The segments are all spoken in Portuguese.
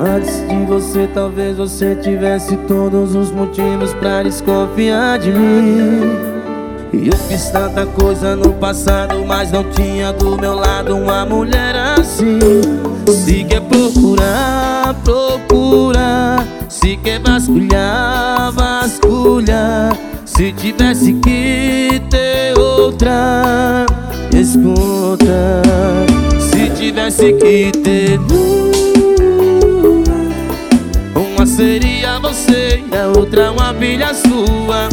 Antes de você, talvez você tivesse todos os motivos pra desconfiar de mim. E eu fiz tanta coisa no passado, mas não tinha do meu lado uma mulher assim. Se quer procurar, procura. Se quer vasculhar, vasculha. Se tivesse que ter outra, escuta. Se tivesse que ter uma seria você e a outra uma filha sua,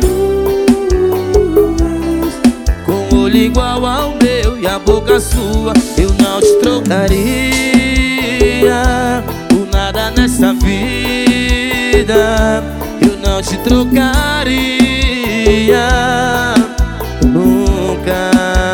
com o olho igual ao meu e a boca sua. Eu não te trocaria por nada nessa vida. Eu não te trocaria nunca.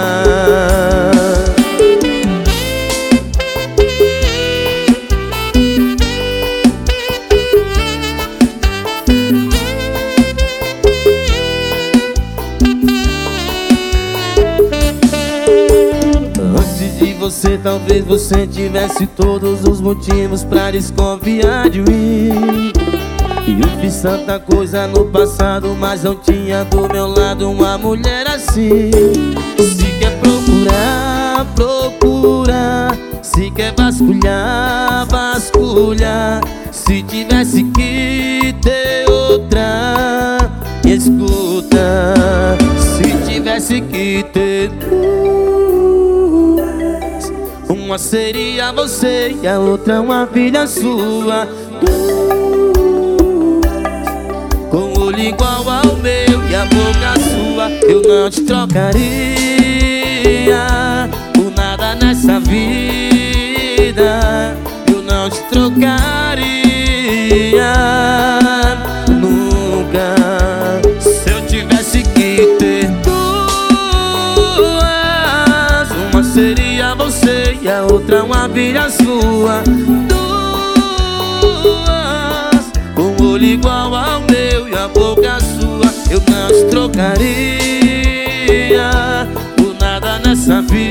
Antes de você, talvez você tivesse todos os motivos pra desconfiar de mim. E eu fiz tanta coisa no passado, mas não tinha do meu lado uma mulher assim. Se quer procurar, procura. Se quer vasculhar, vasculha. Se tivesse que ter outra, escuta. Se tivesse que ter duas, uma seria você e a outra uma filha sua, com o olho igual ao meu e a boca sua. Eu não te trocaria por nada nessa vida. Eu não te trocaria nunca. Se eu tivesse que ter duas, uma seria você e a outra uma filha sua, duas, com o olho igual ao meu e a boca sua. Eu não te trocaria por nada nessa vida.